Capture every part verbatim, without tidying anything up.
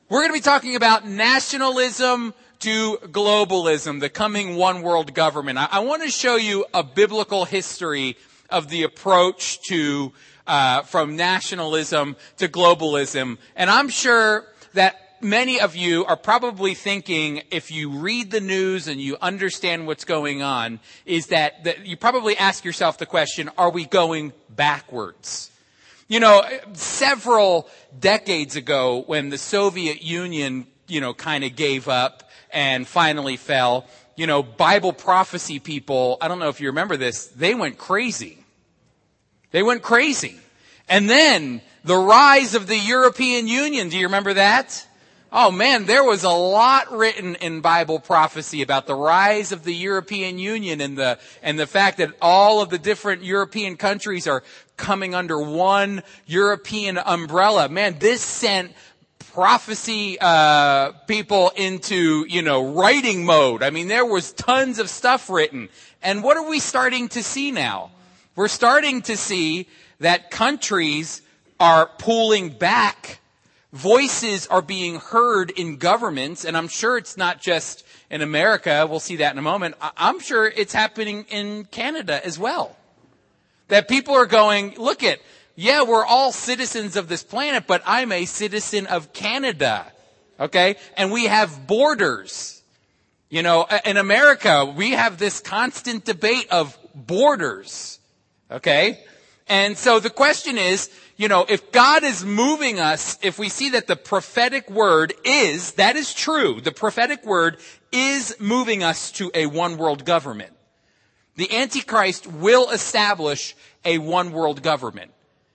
We're going to be talking about nationalism to globalism, the coming one world government. I, I want to show you a biblical history of the approach to uh, from nationalism to globalism. And I'm sure that many of you are probably thinking, if you read the news and you understand what's going on, is that, that you probably ask yourself the question, are we going backwards? You know, several decades ago when the Soviet Union, you know, kind of gave up and finally fell, you know, Bible prophecy people, I don't know if you remember this, they went crazy. They went crazy. And then the rise of the European Union, do you remember that? Oh man, there was a lot written in Bible prophecy about the rise of the European Union and the, and the fact that all of the different European countries are coming under one European umbrella. Man, this sent prophecy, uh, people into, you know, writing mode. I mean, there was tons of stuff written. And what are we starting to see now? We're starting to see that countries are pulling back. Voices are being heard in governments, and I'm sure it's not just in America. We'll see that in a moment. I'm sure it's happening in Canada as well. That people are going, look it, yeah, we're all citizens of this planet, but I'm a citizen of Canada. Okay? And we have borders. You know, in America, we have this constant debate of borders. Okay? And so the question is, you know, if God is moving us, if we see that the prophetic word is, that is true, the prophetic word is moving us to a one world government. The Antichrist will establish a one world government.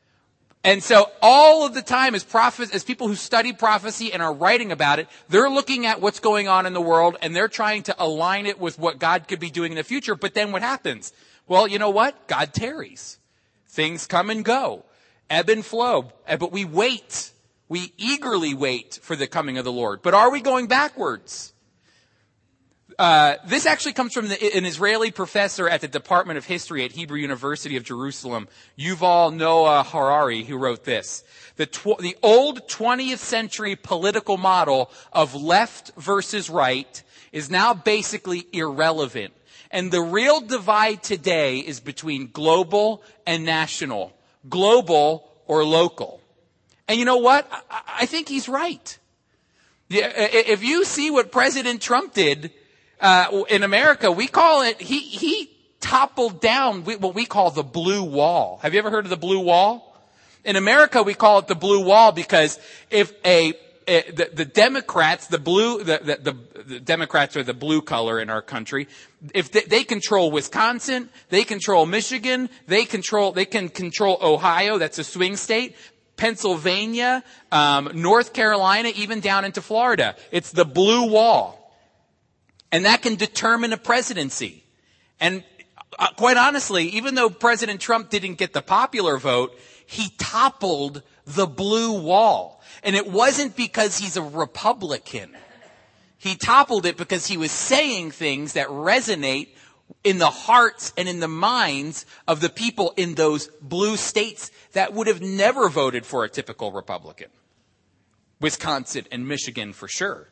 And so all of the time as prophets, as people who study prophecy and are writing about it, they're looking at what's going on in the world and they're trying to align it with what God could be doing in the future. But then what happens? Well, you know what? God tarries. Things come and go. Ebb and flow. But we wait. We eagerly wait for the coming of the Lord. But are we going backwards? Uh, this actually comes from the, an Israeli professor at the Department of History at Hebrew University of Jerusalem, Yuval Noah Harari, who wrote this. The, tw- the old twentieth century political model of left versus right is now basically irrelevant. And the real divide today is between global and national. Global or local. And you know what? I, I think he's right. Yeah, if you see what President Trump did uh, in America, we call it, he, he toppled down what we call the blue wall. Have you ever heard of the blue wall? In America, we call it the blue wall because if a The, the Democrats, the blue, the, the, the Democrats are the blue color in our country. If they, they control Wisconsin, they control Michigan, they control, they can control Ohio, that's a swing state, Pennsylvania, um, North Carolina, even down into Florida. It's the blue wall. And that can determine a presidency. And uh, quite honestly, even though President Trump didn't get the popular vote, he toppled the blue wall. And it wasn't because he's a Republican. He toppled it because he was saying things that resonate in the hearts and in the minds of the people in those blue states that would have never voted for a typical Republican. Wisconsin and Michigan for sure.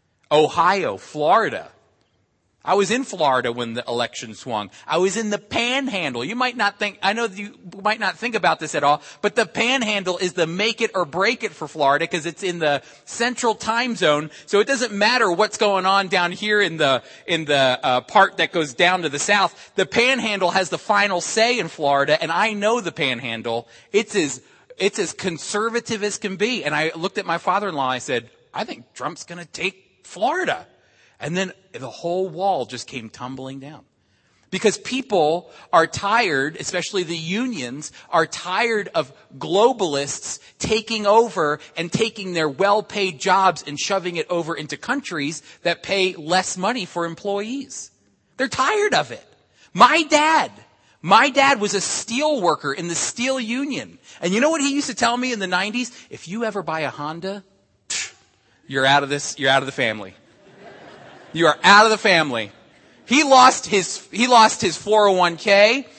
Ohio, Florida. I was in Florida when the election swung. I was in the Panhandle. You might not think, I know you might not think about this at all, but the Panhandle is the make it or break it for Florida because it's in the central time zone. So it doesn't matter what's going on down here in the, in the uh, part that goes down to the south. The Panhandle has the final say in Florida, and I know the Panhandle. It's as, it's as conservative as can be. And I looked at my father-in-law and I said, I think Trump's going to take Florida. And then the whole wall just came tumbling down. Because people are tired, especially the unions, are tired of globalists taking over and taking their well-paid jobs and shoving it over into countries that pay less money for employees. They're tired of it. My dad, my dad was a steel worker in the steel union. And you know what he used to tell me in the nineties? If you ever buy a Honda, you're out of this, you're out of the family. You are out of the family. He lost his, he lost his four oh one k.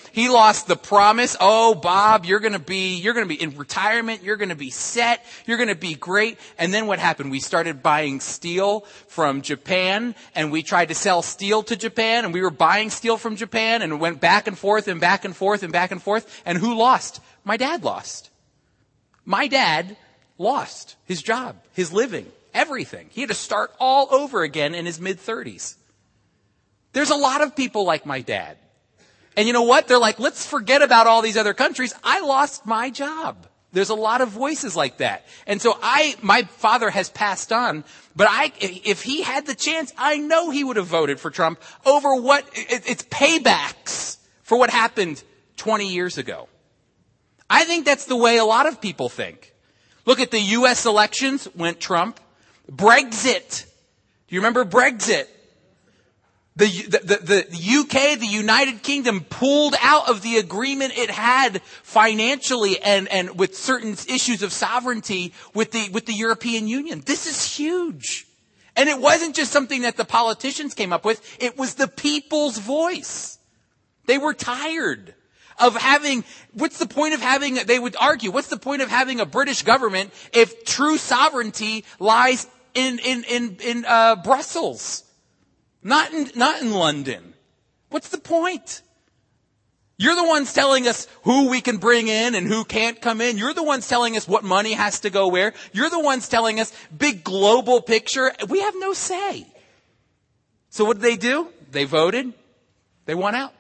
He lost the promise. Oh, Bob, you're going to be, you're going to be in retirement. You're going to be set. You're going to be great. And then what happened? We started buying steel from Japan, and we tried to sell steel to Japan, and we were buying steel from Japan, and went back and forth and back and forth and back and forth. And who lost? My dad lost. My dad lost his job, his living, everything. He had to start all over again in his mid-thirties. There's a lot of people like my dad. And you know what? They're like, let's forget about all these other countries. I lost my job. There's a lot of voices like that. And so I, my father has passed on, but I, if he had the chance, I know he would have voted for Trump over what, it's paybacks for what happened twenty years ago. I think that's the way a lot of people think. Look at the U S elections, went Trump. Brexit. Do you remember Brexit? The, the, the, the U K, the United Kingdom, pulled out of the agreement it had financially and, and with certain issues of sovereignty with the, with the European Union. This is huge. And it wasn't just something that the politicians came up with. It was the people's voice. They were tired of having, what's the point of having, they would argue, what's the point of having a British government if true sovereignty lies in, in, in, in, uh, Brussels? Not in, not in London. What's the point? You're the ones telling us who we can bring in and who can't come in. You're the ones telling us what money has to go where. You're the ones telling us big global picture. We have no say. So what did they do? They voted. They won out.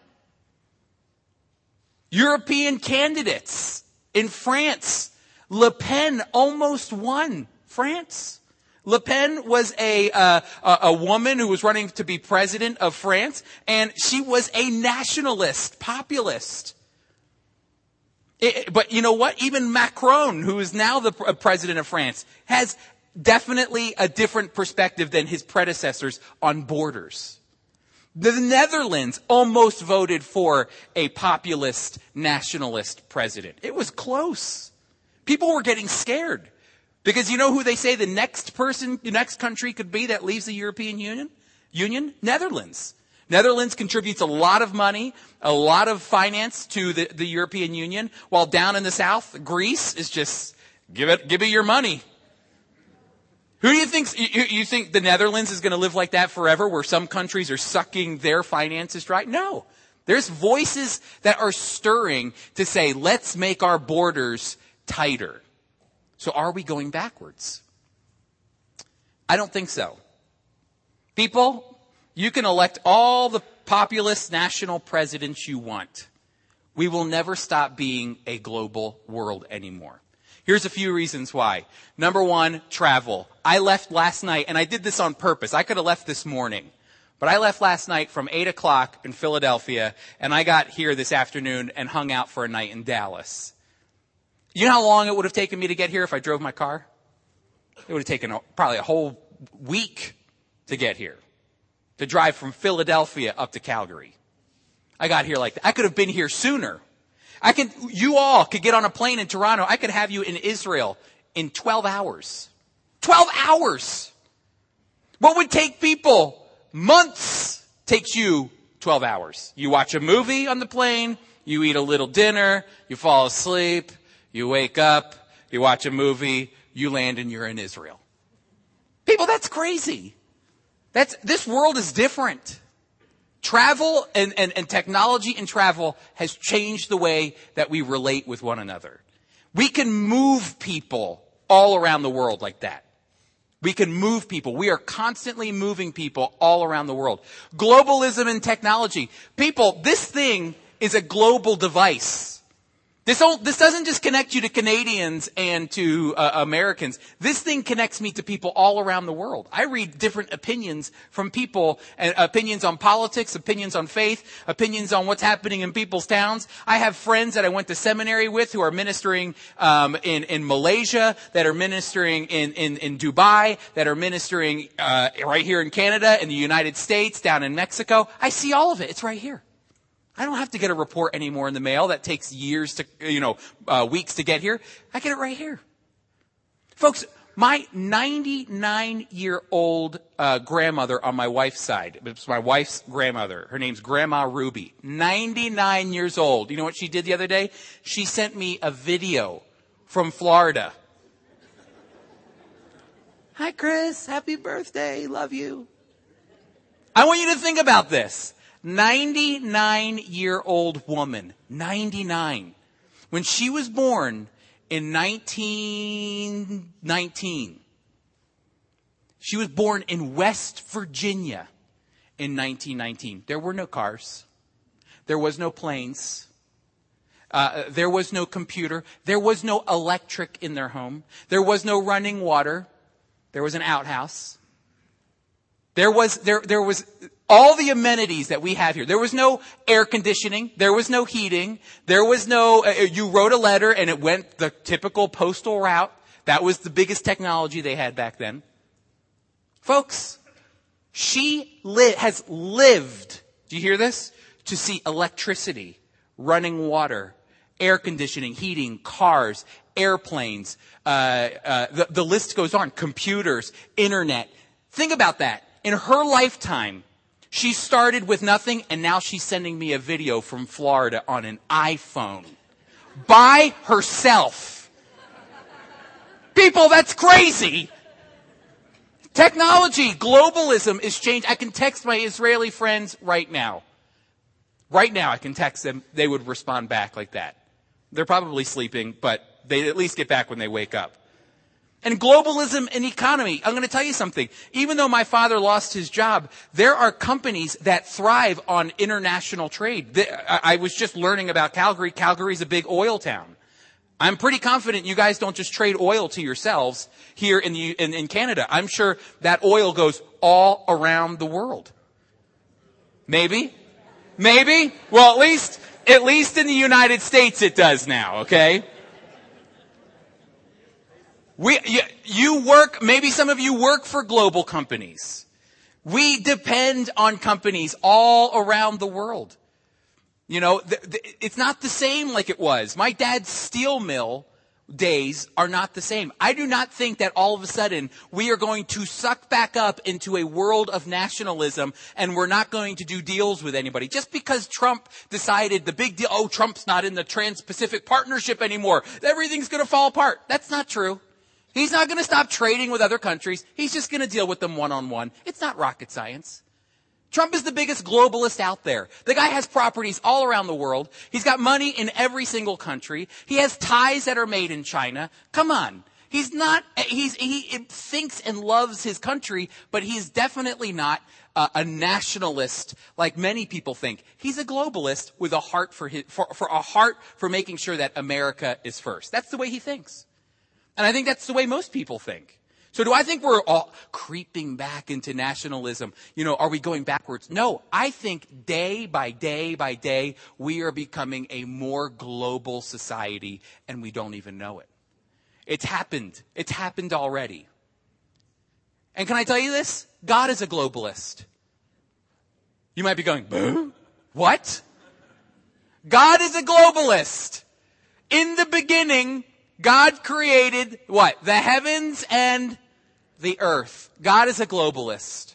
European candidates in France. Le Pen almost won France. Le Pen was a, uh, a a woman who was running to be president of France, and she was a nationalist, populist. It, but you know what? Even Macron, who is now the president of France, has definitely a different perspective than his predecessors on borders. The Netherlands almost voted for a populist, nationalist president. It was close. People were getting scared. Because you know who they say the next person, the next country could be that leaves the European Union? Union? Netherlands. Netherlands contributes a lot of money, a lot of finance to the, the European Union, while down in the south, Greece is just, give it, give me your money. Who do you think, you, you think the Netherlands is going to live like that forever, where some countries are sucking their finances dry? No. There's voices that are stirring to say, let's make our borders tighter. So are we going backwards? I don't think so. People, you can elect all the populist national presidents you want. We will never stop being a global world anymore. Here's a few reasons why. Number one, travel. I left last night, and I did this on purpose. I could have left this morning. But I left last night from eight o'clock in Philadelphia, and I got here this afternoon and hung out for a night in Dallas. You know how long it would have taken me to get here if I drove my car? It would have taken a, probably a whole week to get here. To drive from Philadelphia up to Calgary. I got here like that. I could have been here sooner. I could, you all could get on a plane in Toronto. I could have you in Israel in twelve hours. twelve hours! What would take people months takes you twelve hours. You watch a movie on the plane, you eat a little dinner, you fall asleep, you wake up, you watch a movie, you land and you're in Israel. People, that's crazy. That's, this world is different. Travel and, and, and technology and travel has changed the way that we relate with one another. We can move people all around the world like that. We can move people. We are constantly moving people all around the world. Globalism and technology. People, this thing is a global device. This, all, this doesn't just connect you to Canadians and to uh, Americans. This thing connects me to people all around the world. I read different opinions from people, and opinions on politics, opinions on faith, opinions on what's happening in people's towns. I have friends that I went to seminary with who are ministering um, in, in Malaysia, that are ministering in, in, in Dubai, that are ministering uh, right here in Canada, in the United States, down in Mexico. I see all of it. It's right here. I don't have to get a report anymore in the mail that takes years to, you know, uh, weeks to get here. I get it right here. Folks, My ninety-nine-year-old uh, grandmother on my wife's side, it's my wife's grandmother. Her name's Grandma Ruby. ninety-nine years old. You know what she did the other day? She sent me a video from Florida. Hi, Chris. Happy birthday. Love you. I want you to think about this. ninety-nine-year-old woman. ninety-nine. When she was born in nineteen nineteen, she was born in West Virginia in nineteen nineteen. There were no cars. There was no planes. Uh, there was no computer. There was no electric in their home. There was no running water. There was an outhouse. There was, there, there was all the amenities that we have here. There was no air conditioning. There was no heating. There was no, uh, you wrote a letter and it went the typical postal route. That was the biggest technology they had back then. Folks, she li- has lived, do you hear this? To see electricity, running water, air conditioning, heating, cars, airplanes, uh, uh, the, the list goes on, computers, internet. Think about that. In her lifetime, she started with nothing, and now she's sending me a video from Florida on an iPhone. By herself. People, that's crazy. Technology, globalism is changed. I can text my Israeli friends right now. Right now, I can text them. They would respond back like that. They're probably sleeping, but they at least get back when they wake up. And globalism and economy. I'm going to tell you something. Even though my father lost his job, there are companies that thrive on international trade. I was just learning about Calgary. Calgary's a big oil town. I'm pretty confident you guys don't just trade oil to yourselves here in, the, in, in Canada. I'm sure that oil goes all around the world. Maybe? Maybe? Well, at least, at least in the United States it does now, okay? We, you, you work, maybe some of you work for global companies. We depend on companies all around the world. You know, th- th- it's not the same like it was. My dad's steel mill days are not the same. I do not think that all of a sudden we are going to suck back up into a world of nationalism and we're not going to do deals with anybody. Just because Trump decided the big deal, oh, Trump's not in the Trans-Pacific Partnership anymore, everything's going to fall apart. That's not true. He's not going to stop trading with other countries. He's just going to deal with them one-on-one. It's not rocket science. Trump is the biggest globalist out there. The guy has properties all around the world. He's got money in every single country. He has ties that are made in China. Come on. He's not, he's, he thinks and loves his country, but he's definitely not uh, a nationalist like many people think. He's a globalist with a heart for his, for, for a heart for making sure that America is first. That's the way he thinks. And I think that's the way most people think. So do I think we're all creeping back into nationalism? You know, are we going backwards? No, I think day by day by day, we are becoming a more global society and we don't even know it. It's happened. It's happened already. And can I tell you this? God is a globalist. You might be going, boo? What? God is a globalist. In the beginning, God created what? The heavens and the earth. God is a globalist.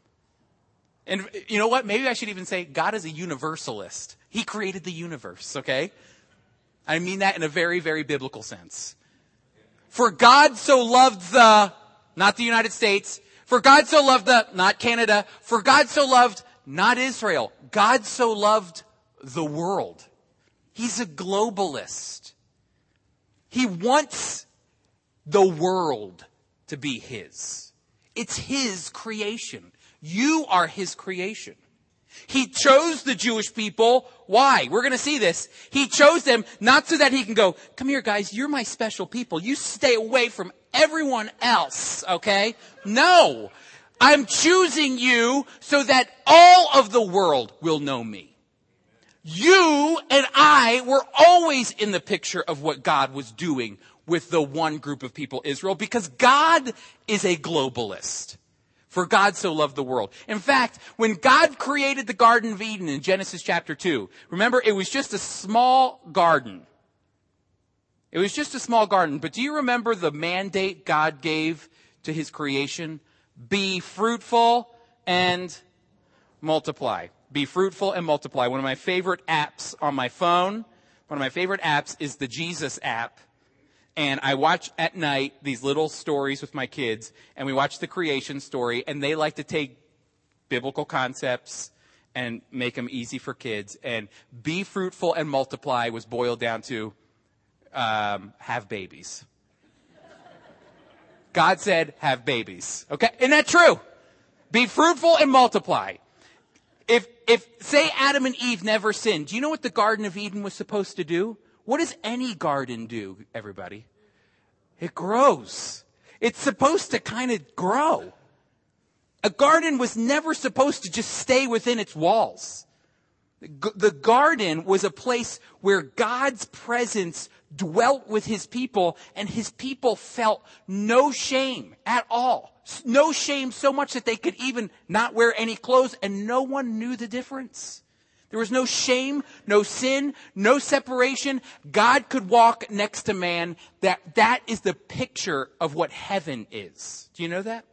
And you know what? Maybe I should even say God is a universalist. He created the universe, okay? I mean that in a very, very biblical sense. For God so loved the, not the United States. For God so loved the, not Canada. For God so loved, not Israel. God so loved the world. He's a globalist. He wants the world to be his. It's his creation. You are his creation. He chose the Jewish people. Why? We're going to see this. He chose them not so that he can go, come here guys, you're my special people. You stay away from everyone else, okay? No. I'm choosing you so that all of the world will know me. You and I were always in the picture of what God was doing with the one group of people, Israel, because God is a globalist. For God so loved the world. In fact, when God created the Garden of Eden in Genesis chapter two, remember, it was just a small garden. It was just a small garden. But do you remember the mandate God gave to his creation? Be fruitful and multiply. Be fruitful and multiply. One of my favorite apps on my phone, one of my favorite apps is the Jesus app. And I watch at night these little stories with my kids, and we watch the creation story, and they like to take biblical concepts and make them easy for kids. And be fruitful and multiply was boiled down to um, have babies. God said, have babies. Okay? Isn't that true? Be fruitful and multiply. If, if, say Adam and Eve never sinned, do you know what the Garden of Eden was supposed to do? What does any garden do, everybody? It grows. It's supposed to kind of grow. A garden was never supposed to just stay within its walls. The garden was a place where God's presence dwelt with his people, and his people felt no shame at all. No shame so much that they could even not wear any clothes, and no one knew the difference. There was no shame, no sin, no separation. God could walk next to man. That, that is the picture of what heaven is. Do you know that?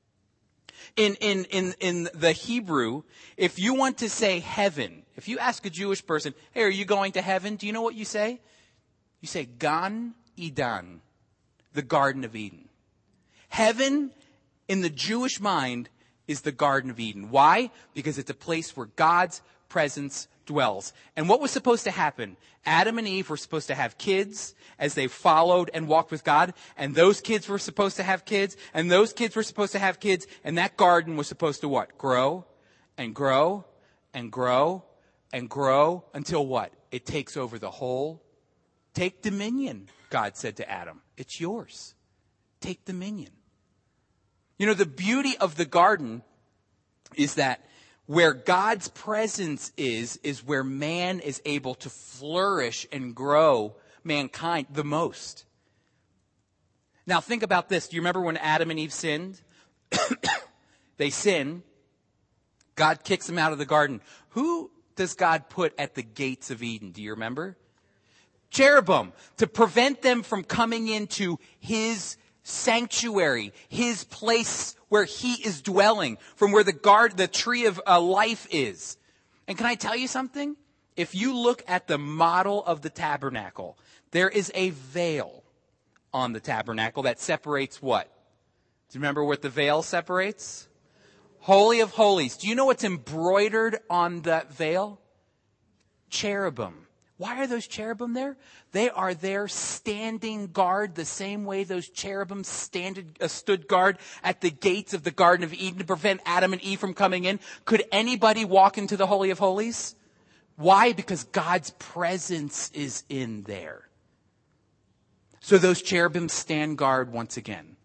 In, in, in, in the Hebrew, if you want to say heaven, if you ask a Jewish person, hey, are you going to heaven? Do you know what you say? You say Gan Eden, the Garden of Eden. Heaven, in the Jewish mind, is the Garden of Eden. Why? Because it's a place where God's presence dwells. And what was supposed to happen? Adam and Eve were supposed to have kids as they followed and walked with God. And those kids were supposed to have kids. And those kids were supposed to have kids. And that garden was supposed to what? Grow and grow and grow and grow until what? It takes over the whole. Take dominion, God said to Adam. It's yours. Take dominion. You know, the beauty of the garden is that where God's presence is, is where man is able to flourish and grow mankind the most. Now think about this. Do you remember when Adam and Eve sinned? They sin. God kicks them out of the garden. Who does God put at the gates of Eden? Do you remember? Cherubim, to prevent them from coming into his sanctuary, his place where he is dwelling, from where the guard, the tree of uh, life is. And can I tell you something? If you look at the model of the tabernacle, there is a veil on the tabernacle that separates what? Do you remember what the veil separates? Holy of Holies. Do you know what's embroidered on that veil? Cherubim. Why are those cherubim there? They are there standing guard the same way those cherubim standed, uh, stood guard at the gates of the Garden of Eden to prevent Adam and Eve from coming in. Could anybody walk into the Holy of Holies? Why? Because God's presence is in there. So those cherubim stand guard once again.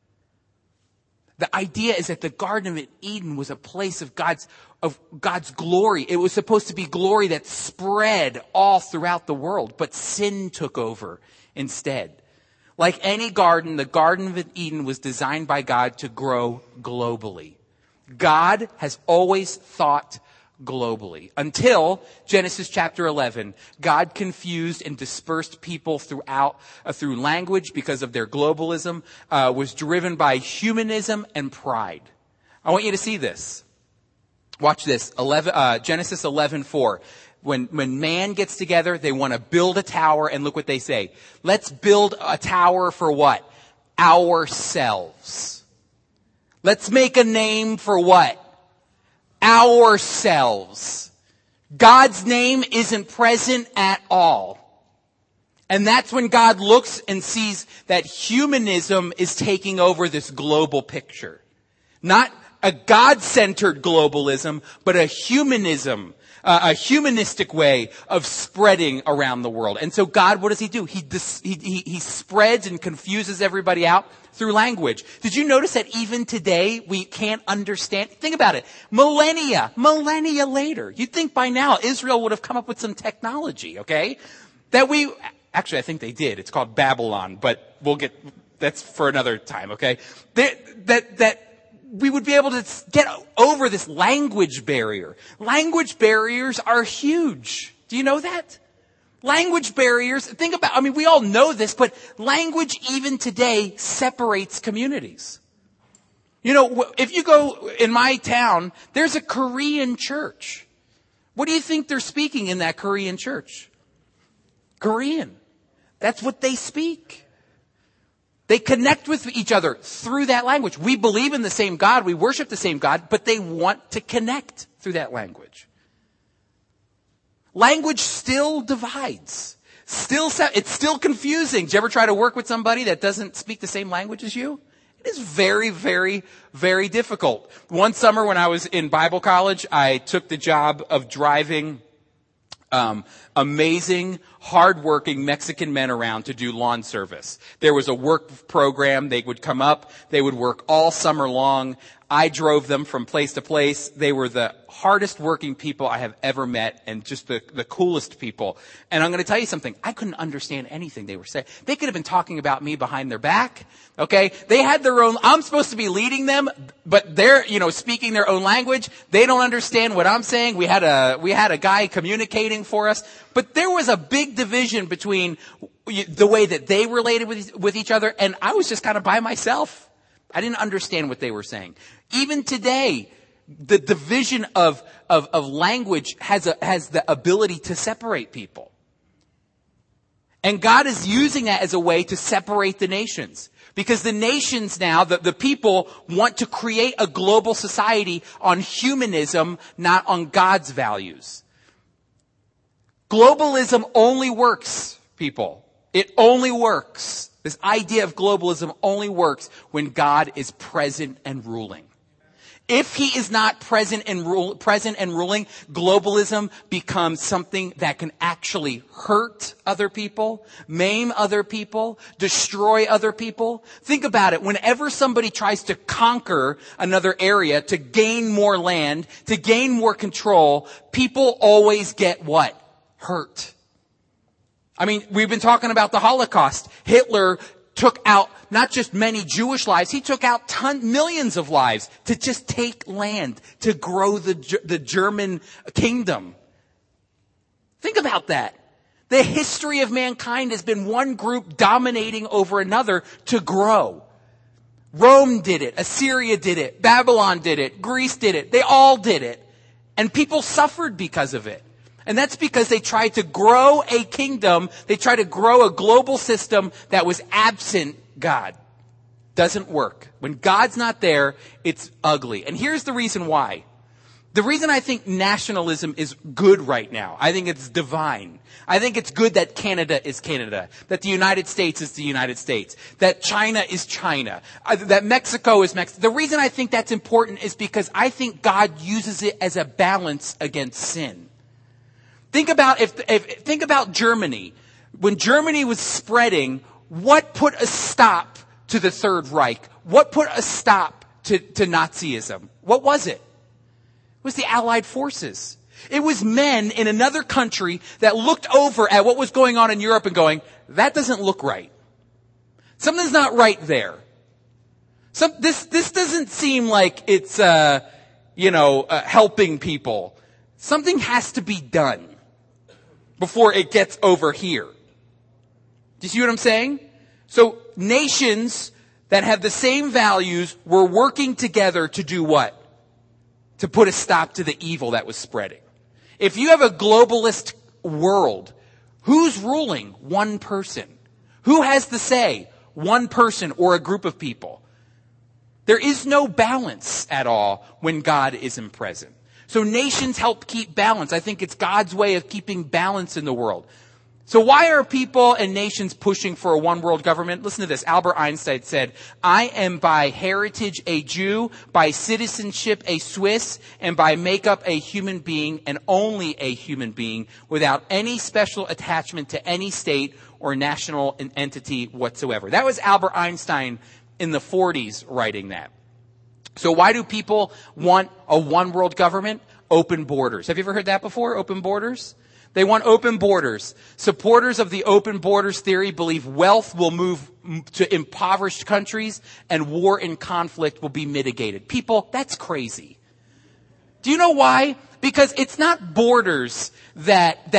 The idea is that the Garden of Eden was a place of God's of God's glory. It was supposed to be glory that spread all throughout the world, but sin took over instead. Like any garden, the Garden of Eden was designed by God to grow globally. God has always thought globally. Until Genesis chapter eleven, God confused and dispersed people throughout uh, through language because of their globalism, uh, was driven by humanism and pride. I want you to see this. Watch this. eleven, uh, Genesis eleven four. When, when man gets together, they want to build a tower, and look what they say. Let's build a tower for what? Ourselves. Let's make a name for what? Ourselves. God's name isn't present at all. And that's when God looks and sees that humanism is taking over this global picture. Not a God-centered globalism, but a humanism, uh, a humanistic way of spreading around the world. And so God, what does he do? He, dis- he, he, he spreads and confuses everybody out through language. Did you notice that even today we can't understand? Think about it. Millennia, millennia later. You'd think by now Israel would have come up with some technology, okay? That we, actually I think they did. It's called Babylon, but we'll get, that's for another time, okay? That, that, that, we would be able to get over this language barrier. Language barriers are huge. Do you know that? Language barriers, think about, I mean, we all know this, but language even today separates communities. You know, if you go in my town, there's a Korean church. What do you think they're speaking in that Korean church? Korean. That's what they speak. They connect with each other through that language. We believe in the same God, we worship the same God, but they want to connect through that language. Language still divides. Still, it's still confusing. Did you ever try to work with somebody that doesn't speak the same language as you? It is very, very, very difficult. One summer when I was in Bible college, I took the job of driving um, amazing, hardworking Mexican men around to do lawn service. There was a work program. They would come up. They would work all summer long. I drove them from place to place. They were the hardest working people I have ever met and just the, the coolest people. And I'm going to tell you something. I couldn't understand anything they were saying. They could have been talking about me behind their back. Okay. They had their own, I'm supposed to be leading them, but they're, you know, speaking their own language. They don't understand what I'm saying. We had a, we had a guy communicating for us, but there was a big division between the way that they related with, with each other. And I was just kind of by myself. I didn't understand what they were saying. Even today, the division of, of, of language has a, has the ability to separate people. And God is using that as a way to separate the nations. Because the nations now, the, the people want to create a global society on humanism, not on God's values. Globalism only works, people. It only works. This idea of globalism only works when God is present and ruling. If he is not present and rule, present and ruling, globalism becomes something that can actually hurt other people, maim other people, destroy other people. Think about it. Whenever somebody tries to conquer another area, to gain more land, to gain more control, people always get what? Hurt. I mean, we've been talking about the Holocaust. Hitler took out not just many Jewish lives, he took out ton, millions of lives to just take land, to grow the, the German kingdom. Think about that. The history of mankind has been one group dominating over another to grow. Rome did it. Assyria did it. Babylon did it. Greece did it. They all did it. And people suffered because of it. And that's because they tried to grow a kingdom. They tried to grow a global system that was absent God. Doesn't work. When God's not there, it's ugly. And here's the reason why. The reason I think nationalism is good right now, I think it's divine. I think it's good that Canada is Canada, that the United States is the United States, that China is China, that Mexico is Mexico. The reason I think that's important is because I think God uses it as a balance against sin. Think about if, if think about Germany. When Germany was spreading, what put a stop to the Third Reich? What put a stop to, to Nazism? What was it? It was the Allied forces. It was men in another country that looked over at what was going on in Europe and going, that doesn't look right. Something's not right there. Some, this, this doesn't seem like it's, uh, you know, uh, helping people. Something has to be done before it gets over here. Do you see what I'm saying? So nations that have the same values were working together to do what? To put a stop to the evil that was spreading. If you have a globalist world, who's ruling? One person. Who has the say? One person or a group of people. There is no balance at all when God isn't present. So nations help keep balance. I think it's God's way of keeping balance in the world. So why are people and nations pushing for a one world government? Listen to this. Albert Einstein said, I am by heritage a Jew, by citizenship a Swiss, and by makeup a human being, and only a human being, without any special attachment to any state or national entity whatsoever. That was Albert Einstein in the forties writing that. So why do people want a one world government? Open borders. Have you ever heard that before? Open borders? They want open borders. Supporters of the open borders theory believe wealth will move to impoverished countries and war and conflict will be mitigated. People, that's crazy. Do you know why? Because it's not borders that, that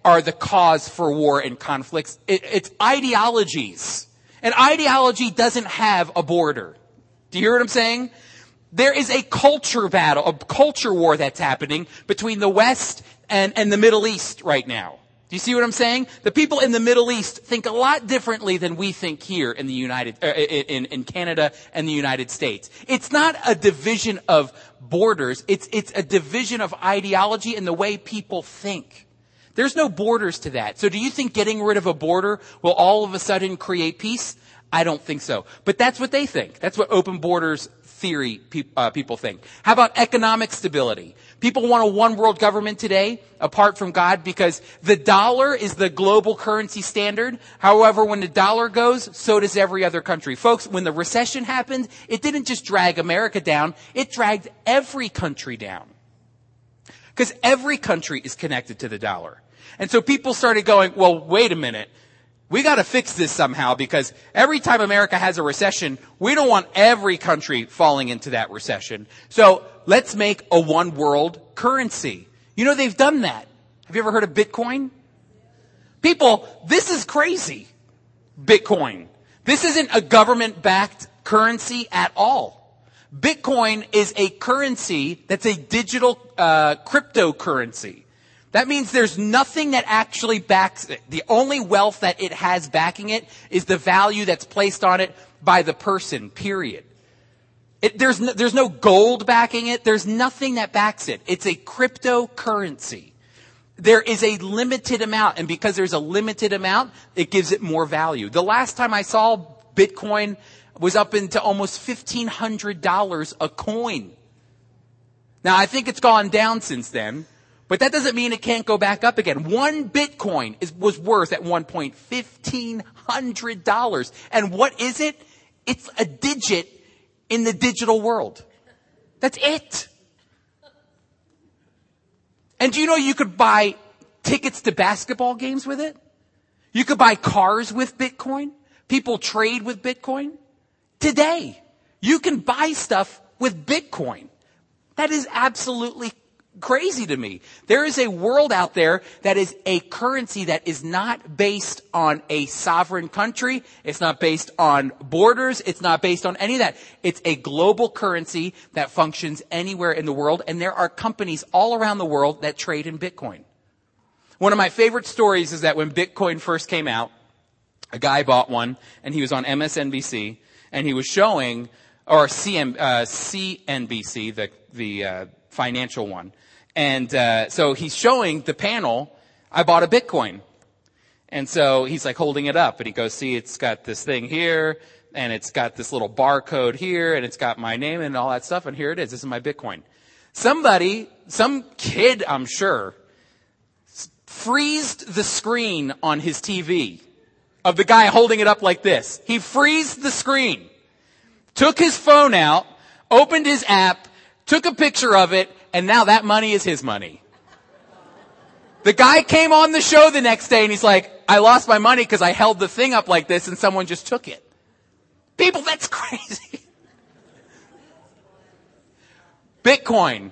are the cause for war and conflicts. It, it's ideologies. And ideology doesn't have a border. Do you hear what I'm saying? There is a culture battle, a culture war that's happening between the West and, and the Middle East right now. Do you see what I'm saying? The people in the Middle East think a lot differently than we think here in the United, uh, in, in Canada and the United States. It's not a division of borders. It's, it's a division of ideology and the way people think. There's no borders to that. So do you think getting rid of a border will all of a sudden create peace? I don't think so. But that's what they think. That's what open borders theory pe- uh, people think. How about economic stability? People want a one world government today, apart from God, because the dollar is the global currency standard. However, when the dollar goes, so does every other country. Folks, when the recession happened, it didn't just drag America down, it dragged every country down. Because every country is connected to the dollar. And so people started going, well, wait a minute. We got to fix this somehow, because every time America has a recession, we don't want every country falling into that recession. So let's make a one world currency. You know, they've done that. Have you ever heard of Bitcoin? People, this is crazy. Bitcoin. This isn't a government-backed currency at all. Bitcoin is a currency that's a digital uh, cryptocurrency. That means there's nothing that actually backs it. The only wealth that it has backing it is the value that's placed on it by the person, period. It, there's, no, there's no gold backing it. There's nothing that backs it. It's a cryptocurrency. There is a limited amount, and because there's a limited amount, it gives it more value. The last time I saw Bitcoin was up into almost fifteen hundred dollars a coin. Now, I think it's gone down since then. But that doesn't mean it can't go back up again. One Bitcoin is, was worth at one point fifteen hundred dollars. And what is it? It's a digit in the digital world. That's it. And do you know you could buy tickets to basketball games with it? You could buy cars with Bitcoin. People trade with Bitcoin. Today, you can buy stuff with Bitcoin. That is absolutely crazy to me. There is a world out there that is a currency that is not based on a sovereign country. It's not based on borders. It's not based on any of that. It's a global currency that functions anywhere in the world. And there are companies all around the world that trade in Bitcoin. One of my favorite stories is that when Bitcoin first came out, a guy bought one and he was on M S N B C and he was showing, or C M, uh, C N B C, the, the, uh, financial one. And uh so he's showing the panel, I bought a Bitcoin. And so he's like holding it up and he goes, see, it's got this thing here and it's got this little barcode here and it's got my name and all that stuff. And here it is. This is my Bitcoin. Somebody, some kid, I'm sure, freezed the screen on his T V of the guy holding it up like this. He freezed the screen, took his phone out, opened his app, took a picture of it, and now that money is his money. The guy came on the show the next day and he's like, I lost my money because I held the thing up like this and someone just took it. People, that's crazy. Bitcoin.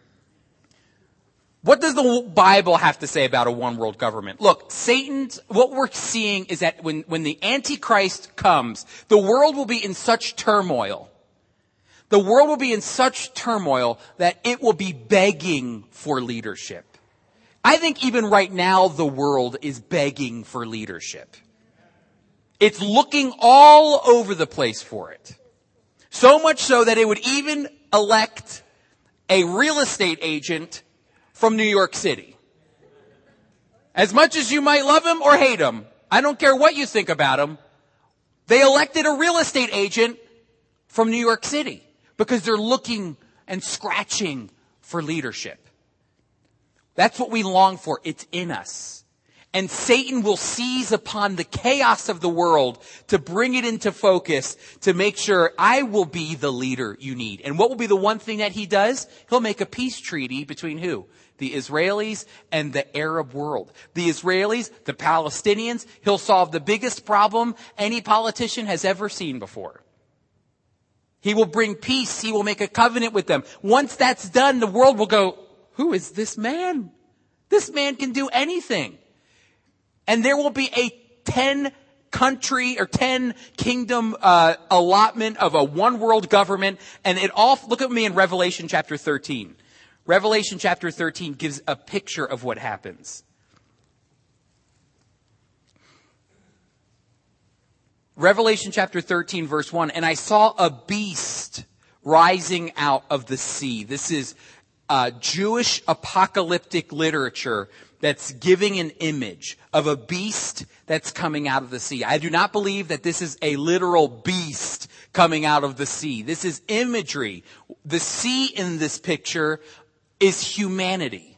What does the Bible have to say about a one world government? Look, Satan's, what we're seeing is that when, when the Antichrist comes, the world will be in such turmoil. The world will be in such turmoil that it will be begging for leadership. I think even right now the world is begging for leadership. It's looking all over the place for it. So much so that it would even elect a real estate agent from New York City. As much as you might love him or hate him, I don't care what you think about him, they elected a real estate agent from New York City. Because they're looking and scratching for leadership. That's what we long for. It's in us. And Satan will seize upon the chaos of the world to bring it into focus, to make sure I will be the leader you need. And what will be the one thing that he does? He'll make a peace treaty between who? The Israelis and the Arab world. The Israelis, the Palestinians. He'll solve the biggest problem any politician has ever seen before. He will bring peace. He will make a covenant with them. Once that's done, the world will go, who is this man? This man can do anything. And there will be a ten country or ten kingdom uh, allotment of a one world government. And it all, look at me in Revelation chapter thirteen. Revelation chapter thirteen gives a picture of what happens. Revelation chapter thirteen verse one, and I saw a beast rising out of the sea. This is uh, Jewish apocalyptic literature that's giving an image of a beast that's coming out of the sea. I do not believe that this is a literal beast coming out of the sea. This is imagery. The sea in this picture is humanity.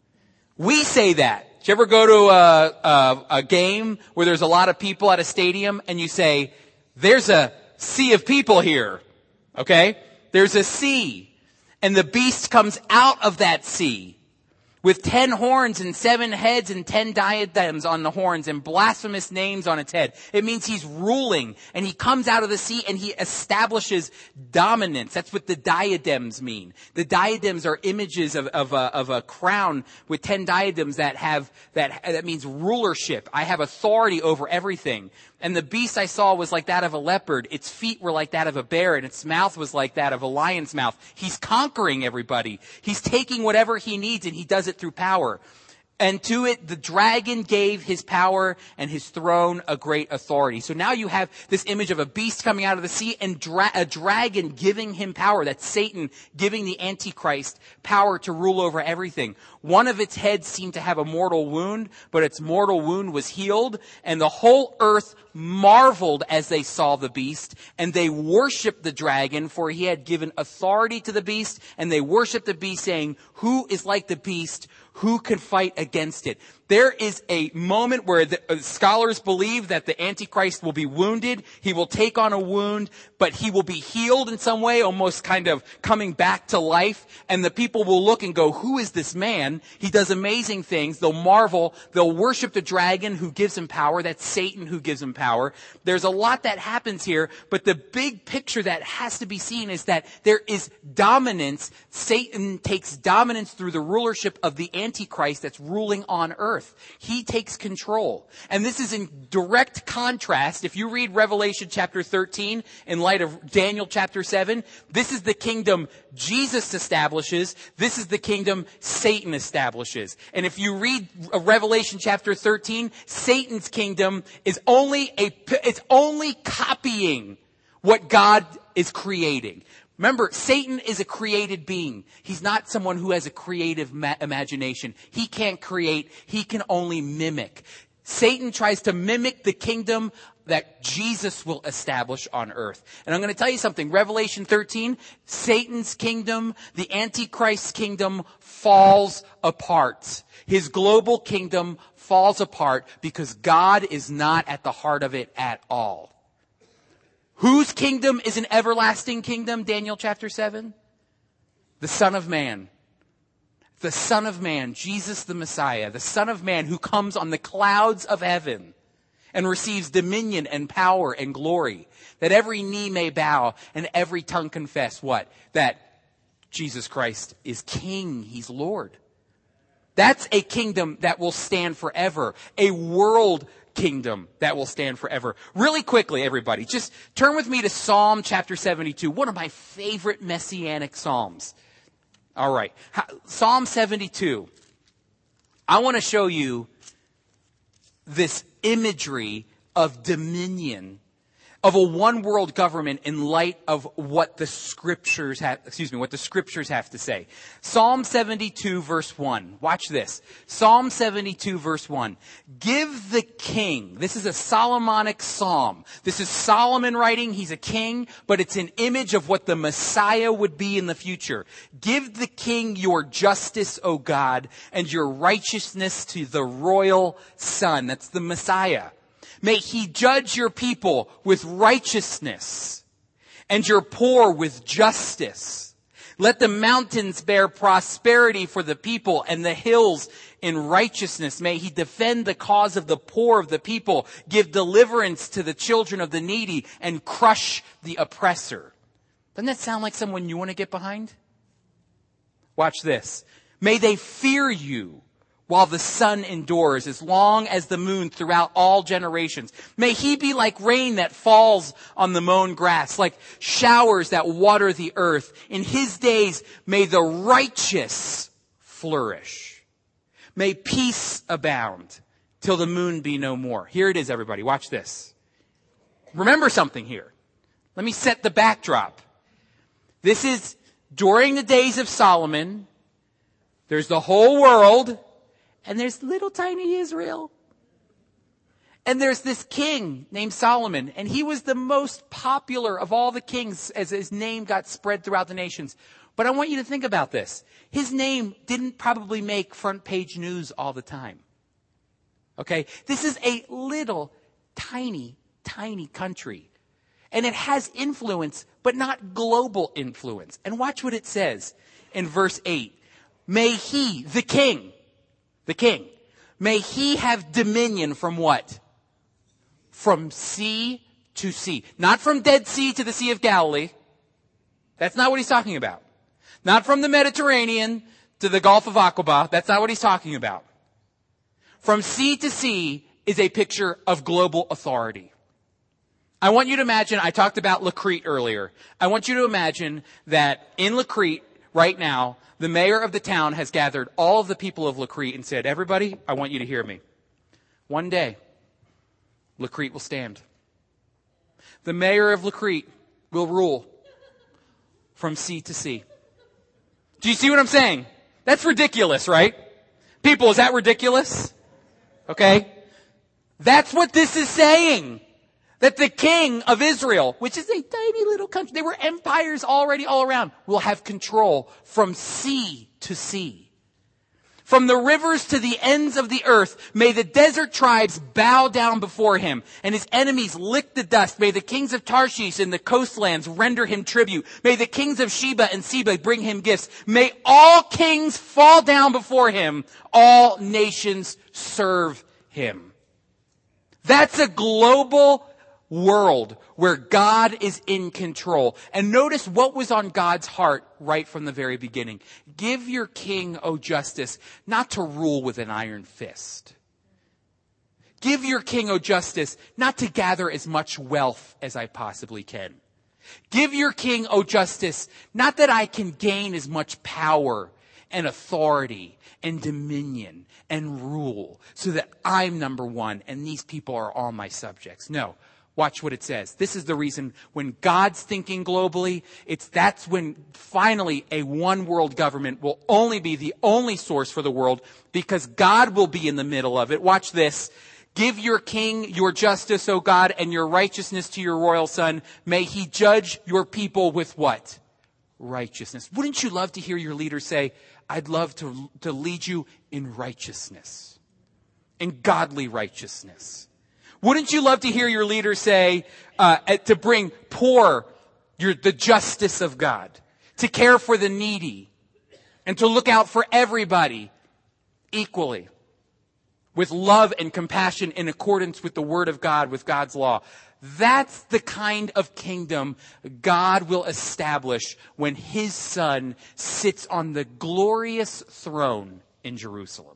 We say that. Did you ever go to a, a, a game where there's a lot of people at a stadium and you say, there's a sea of people here. Okay? There's a sea. And the beast comes out of that sea with ten horns and seven heads and ten diadems on the horns and blasphemous names on its head. It means he's ruling, and he comes out of the sea and he establishes dominance. That's what the diadems mean. The diadems are images of, of, a, of a crown with ten diadems that have, that, that means rulership. I have authority over everything. And the beast I saw was like that of a leopard. Its feet were like that of a bear, and its mouth was like that of a lion's mouth. He's conquering everybody. He's taking whatever he needs, and he does it through power. And to it, the dragon gave his power and his throne a great authority. So now you have this image of a beast coming out of the sea and dra- a dragon giving him power. That's Satan giving the Antichrist power to rule over everything. One of its heads seemed to have a mortal wound, but its mortal wound was healed. And the whole earth marveled as they saw the beast, and they worshiped the dragon, for he had given authority to the beast, and they worshiped the beast, saying, who is like the beast? Who can fight against it? There is a moment where the uh, scholars believe that the Antichrist will be wounded. He will take on a wound, but he will be healed in some way, almost kind of coming back to life. And the people will look and go, who is this man? He does amazing things. They'll marvel. They'll worship the dragon who gives him power. That's Satan who gives him power. There's a lot that happens here, but the big picture that has to be seen is that there is dominance. Satan takes dominance through the rulership of the Antichrist that's ruling on earth. He takes control. And this is in direct contrast. If you read Revelation chapter thirteen in light of Daniel chapter seven, this is the kingdom Jesus establishes. This is the kingdom Satan establishes. And if you read Revelation chapter thirteen, Satan's kingdom is only a, it's only copying what God is creating. Remember, Satan is a created being. He's not someone who has a creative ma- imagination. He can't create. He can only mimic. Satan tries to mimic the kingdom that Jesus will establish on earth. And I'm going to tell you something. Revelation thirteen, Satan's kingdom, the Antichrist's kingdom falls apart. His global kingdom falls apart because God is not at the heart of it at all. Whose kingdom is an everlasting kingdom? Daniel chapter seven. The Son of Man. The Son of Man, Jesus the Messiah, the Son of Man who comes on the clouds of heaven and receives dominion and power and glory, that every knee may bow and every tongue confess what? That Jesus Christ is King. He's Lord. That's a kingdom that will stand forever. A world kingdom that will stand forever. Really quickly, everybody, just turn with me to Psalm chapter seventy-two, one of my favorite messianic psalms. All right. Psalm seventy-two. I want to show you this imagery of dominion, of a one world government in light of what the scriptures have, excuse me, what the scriptures have to say. Psalm seventy-two verse one. Watch this. Psalm seventy-two verse one. Give the king. This is a Solomonic psalm. This is Solomon writing. He's a king, but it's an image of what the Messiah would be in the future. Give the king your justice, O God, and your righteousness to the royal son. That's the Messiah. May he judge your people with righteousness and your poor with justice. Let the mountains bear prosperity for the people and the hills in righteousness. May he defend the cause of the poor of the people, give deliverance to the children of the needy, and crush the oppressor. Doesn't that sound like someone you want to get behind? Watch this. May they fear you while the sun endures, as long as the moon throughout all generations. May he be like rain that falls on the mown grass, like showers that water the earth. In his days, may the righteous flourish. May peace abound till the moon be no more. Here it is, everybody. Watch this. Remember something here. Let me set the backdrop. This is during the days of Solomon. There's the whole world, and there's little tiny Israel. And there's this king named Solomon, and he was the most popular of all the kings as his name got spread throughout the nations. But I want you to think about this. His name didn't probably make front page news all the time. Okay? This is a little, tiny, tiny country. And it has influence, but not global influence. And watch what it says in verse eight. May he, the king, the king, may he have dominion from what? From sea to sea. Not from Dead Sea to the Sea of Galilee. That's not what he's talking about. Not from the Mediterranean to the Gulf of Aqaba. That's not what he's talking about. From sea to sea is a picture of global authority. I want you to imagine, I talked about Lacrete earlier. I want you to imagine that in Lacrete right now, the mayor of the town has gathered all of the people of Lacrete and said, everybody, I want you to hear me. One day, Lacrete will stand. The mayor of Lacrete will rule from sea to sea. Do you see what I'm saying? That's ridiculous, right? People, is that ridiculous? Okay? That's what this is saying. That the king of Israel, which is a tiny little country, they were empires already all around, will have control from sea to sea. From the rivers to the ends of the earth, may the desert tribes bow down before him, and his enemies lick the dust. May the kings of Tarshish and the coastlands render him tribute. May the kings of Sheba and Seba bring him gifts. May all kings fall down before him. All nations serve him. That's a global world where God is in control. And notice what was on God's heart right from the very beginning. Give your king, O justice, not to rule with an iron fist. Give your king, O justice, not to gather as much wealth as I possibly can. Give your king, O justice, not that I can gain as much power and authority and dominion and rule so that I'm number one and these people are all my subjects. No. Watch what it says. This is the reason when God's thinking globally, it's that's when finally a one world government will only be the only source for the world because God will be in the middle of it. Watch this. Give your king your justice, O God, and your righteousness to your royal son. May he judge your people with what? Righteousness. Wouldn't you love to hear your leader say, I'd love to, to lead you in righteousness, in godly righteousness. Wouldn't you love to hear your leader say, uh, to bring poor your, the justice of God, to care for the needy, and to look out for everybody equally, with love and compassion in accordance with the word of God, with God's law? That's the kind of kingdom God will establish when his son sits on the glorious throne in Jerusalem.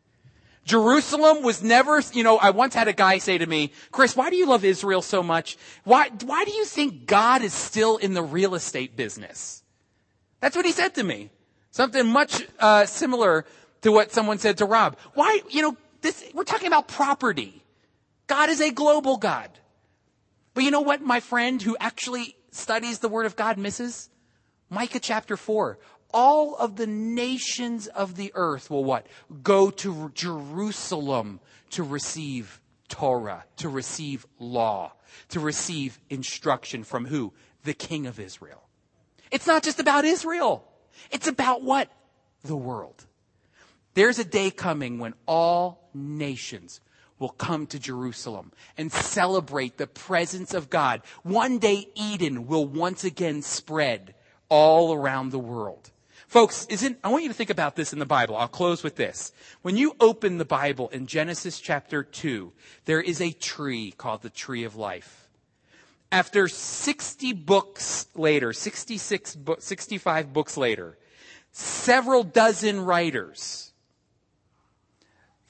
Jerusalem was never, you know, I once had a guy say to me, Chris, why do you love Israel so much? Why, why do you think God is still in the real estate business? That's what he said to me. Something much uh, similar to what someone said to Rob. Why, you know, this, we're talking about property. God is a global God. But you know what my friend who actually studies the word of God misses? Micah chapter four. All of the nations of the earth will what? Go to Jerusalem to receive Torah, to receive law, to receive instruction from who? The King of Israel. It's not just about Israel. It's about what? The world. There's a day coming when all nations will come to Jerusalem and celebrate the presence of God. One day Eden will once again spread all around the world. Folks, isn't, I want you to think about this in the Bible. I'll close with this. When you open the Bible in Genesis chapter two, there is a tree called the tree of life. After sixty books later, sixty-six, sixty-five books later, several dozen writers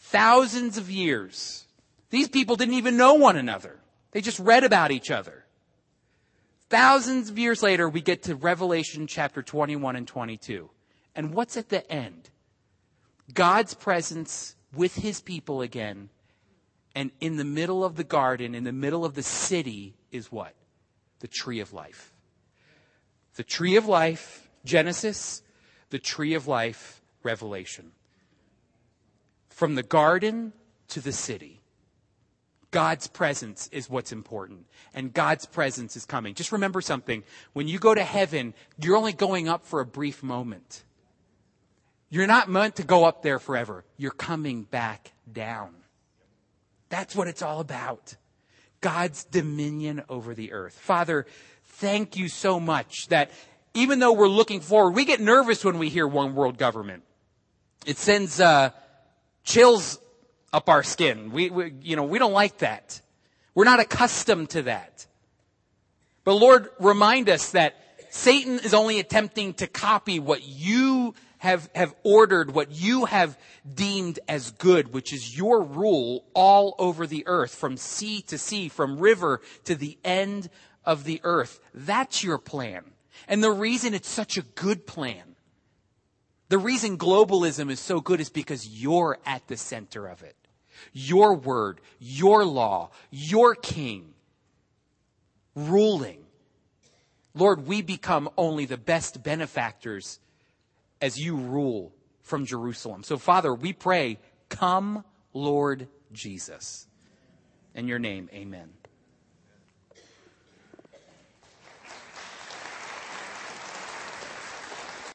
Thousands of years. These people didn't even know one another. They just read about each other. Thousands of years later, we get to Revelation chapter twenty-one and twenty-two. And what's at the end? God's presence with his people again. And in the middle of the garden, in the middle of the city, is what? The tree of life. The tree of life, Genesis. The tree of life, Revelation. From the garden to the city. God's presence is what's important. And God's presence is coming. Just remember something. When you go to heaven, you're only going up for a brief moment. You're not meant to go up there forever. You're coming back down. That's what it's all about. God's dominion over the earth. Father, thank you so much that even though we're looking forward, we get nervous when we hear one world government. It sends uh, chills up our skin. We, we, you know, we don't like that. We're not accustomed to that. But Lord, remind us that Satan is only attempting to copy what you have, have ordered, what you have deemed as good, which is your rule all over the earth, from sea to sea, from river to the end of the earth. That's your plan. And the reason it's such a good plan, the reason globalism is so good is because you're at the center of it. Your word, your law, your king ruling. Lord, we become only the best benefactors as you rule from Jerusalem. So, Father, we pray, come, Lord Jesus. In your name, amen.